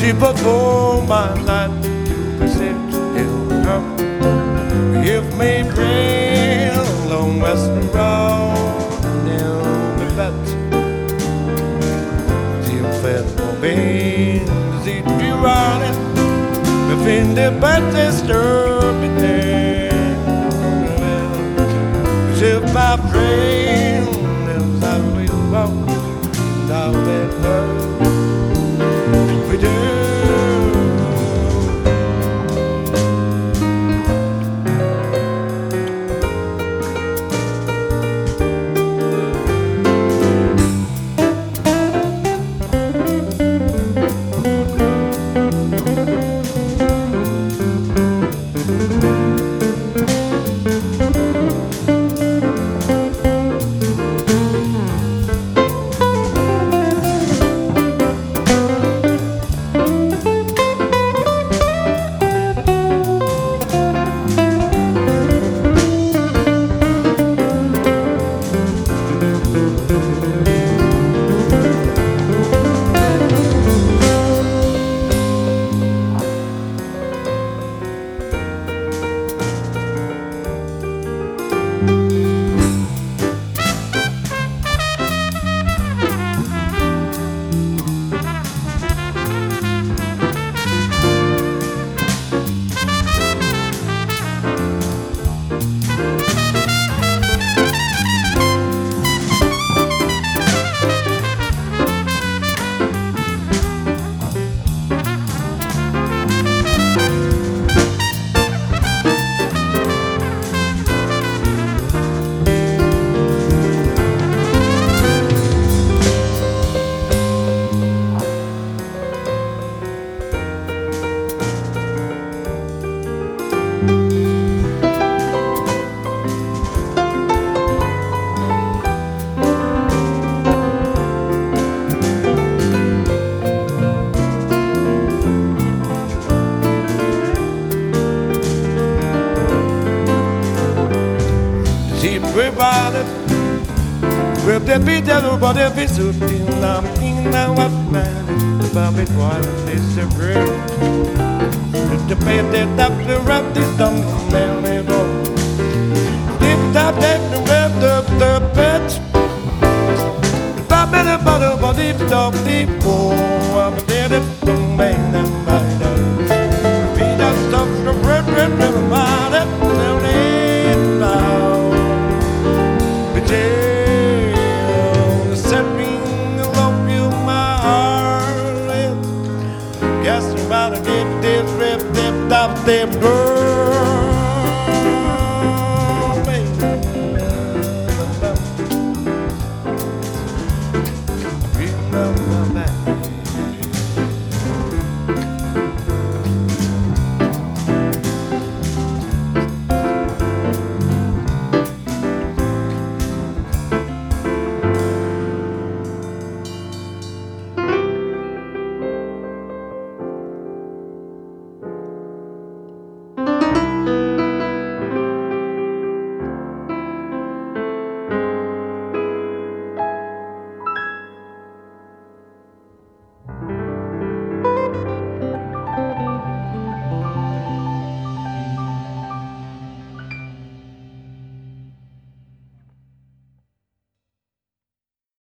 She performed my life to present him up. If me pray along Western Road, now be fat. She fed for beans, she be running. Within the birthday stir be there. If my friend lives out we walk down that road, we do. Everybody, with the beat of the body, be so thin, I'm in now, what man, the baby, why is a break? The bed that up the rap, the tongue, man, they go. Deep tap, that the rap, the pet. The baby, the bottle, body, top, deep, oh, I'm dead, the man.